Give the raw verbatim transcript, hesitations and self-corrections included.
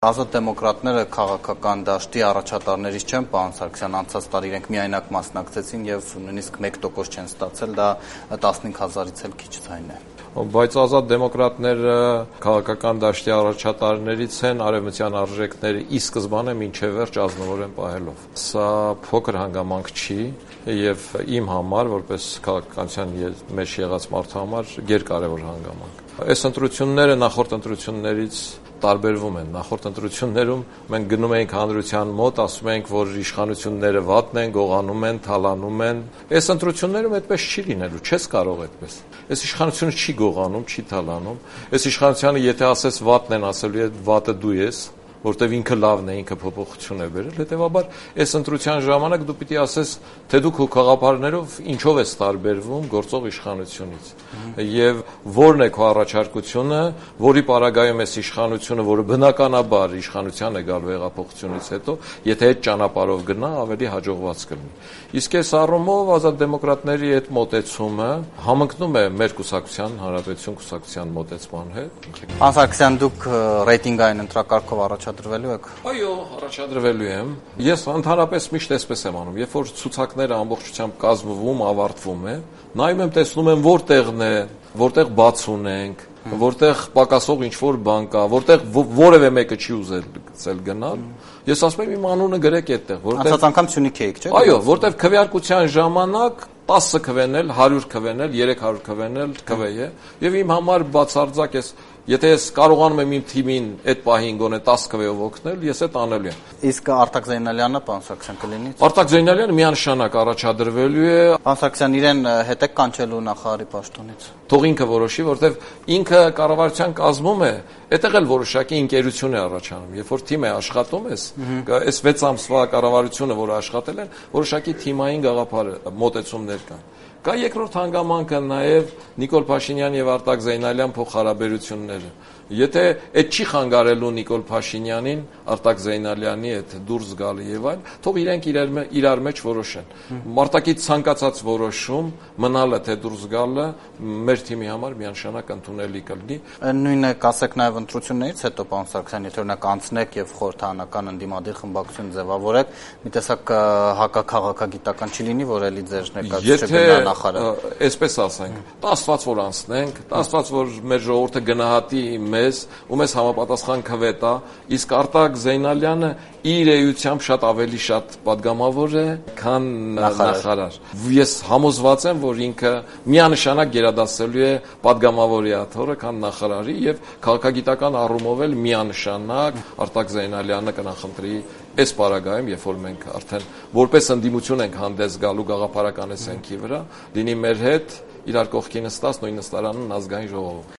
Ազատ դեմոկրատները քաղաքական դաշտի առաջատարներից չեն, պարոն Սարգսյան, անցած տարի իրենք միայնակ մասնակցեցին եւ նույնիսկ մեկ տոկոս չեն ստացել, դա տասնհինգ հազարից էլ քիչ ձայն է։ Բայց ազատ դեմոկրատները քաղաքական դաշտի առաջատարներից են արևմտյան արժեքները ի սկզբանե մինչև վերջ ազնվորեն պահելով։ Սա փոքր հանգամանք չի եւ իմ համար, որպես քաղաքականության մեջ եղած մարդու համար, գերկարևոր հանգամանք։ Այս ընտրությունները նախորդ ընտրություններից տարբերվում են։ Նախորդ ընտրություններում մենք գնում էինք հանրության մոտ, ասում էինք, որ իշխանությունները վատն են, գողանում են, թալանում են։ Այս ընտրություններում այդպես չի լինելու, չես կարող այդպես։ Այս իշխանությունը չի գողանում, չի թալանում։ Այս իշխանությանը եթե ասես վատն են, ասելու է վատը դու ես, որտեվ ինքը լավն է, ինքը փոփոխություն է բերել, հետեւաբար այս ընտրության ժամանակ դու պիտի ասես, թե դու քո խաղապարներով ինչով ես տարբերվում գործող իշխանությունից։ Եվ որն է քո առաջարկությունը, որի պարագայում էս իշխանությունը, որը բնականաբար իշխանության է գալու հեղափոխությունից հետո, եթե այդ ճանապարհով գնա, ավելի հաջողված կլինի։ Իսկ այս առումով ազատ դեմոկրատների այդ մոտեցումը համընկնում է մեր կուսակցության, Հանրապետություն կուսակցության մոտեցման հետ։ Պարոն Սարգսյան, դուք ռեյտինգային ընտրակարգով առաջադրվելու եք։ Այո, առաջադրվելու եմ։ Ես ընդհանրապես միշտ այսպես եմ անում, երբ որ ցուցակները ամբողջությամբ կազմվում, ավարտվում է, նայում եմ, տեսնում եմ որտեղն է, որտեղ բաց ունենք, որտեղ պակասող ինչ-որ բան կա, որտեղ որևէ մեկը չի ուզել գնալ, ես ասում եմ իմ անունը գրեք այդտեղ, որտեղ Անցած անգամ Սյունիք էիք, չէ՞։ Այո, որտեղ քվեարկության ժամանակ տասը քվենել, հարյուր քվենել, երեք հարյուր քվենել քվե է, եւ իմ համար բացարձակ ես Եթե ես կարողանում եմ իմ թիմին այդ պահին գոնե տասը քվեով օգնել, ես այդ անելու եմ։ Իսկ Արտակ Զեյնալյանը, պարոն Սարգսյան, կլինի։ Արտակ Զեյնալյանը միանշանակ առաջադրվելու է։ Պարոն Սարգսյան, իրեն հետ եք կանչելու նախարարի պաշտոնից։ Թող ինքը որոշի, որտեվ ինքը կառավարության կազմում է, այդտեղ էլ որոշակի ընկերություն է առաջանում։ Երբ որ թիմ է աշխատում ես, այս վեց ամսվա կառավարությունը, որը աշխատել են, որոշակի թիմային գաղափար մոտեցումներ կան։ Կա երկրորդ հանգամանքը նաև Նիկոլ Փաշինյան եւ Արտակ Զեյնալյան փոխհարաբերությունները։ Եթե այդ չի խանգարելու Նիկոլ Փաշինյանին Արտակ Զեյնալյանի հետ դուրս գալը եւ այլ, թող իրենք իրար, իրար մեջ որոշեն։ Մարտակից ցանկացած որոշում մնալը թե դուրս գալը մեր թիմի համար միանշանակ ընդունելի կլինի։ Նույնը կասեք նաև ընտրություններից հետո, պարոն Սարգսյան, եթե օրինակ անցնեք եւ խորհրդարանական ընդդիմադիր խմբակցություն ձևավորեք, մի տեսակ հակաքաղաքագիտական չի լինի, որ էլի ձեր ներկայացուցիչ գնա նախարար։ Այսպես ասենք, դա աստված որ անցնենք, դա աստված որ մեր ժողովուրդը գնահատի մեզ ու մեզ համապատասխան քվե տա, իսկ Արտակ Զեյնալյանը իր էությամբ շատ ավելի շատ падգամավոր է, քան նախարար։ Ես համոզված եմ, որ ինքը միանշանակ գերադասելու է падգամավորի աթոռը, քան նախարարի եւ քաղաքագիտական առումով էլ միանշանակ Արտակ Զեյնալյանը կնախընտրի այս պարագայում, երբ որ մենք արդեն որպես ընդդիմություն ենք հանդես գալու գաղափարական էսենքի վրա, լինի մեր հետ իրար կողքի նստած նույն նստարանն ազգային ժողով։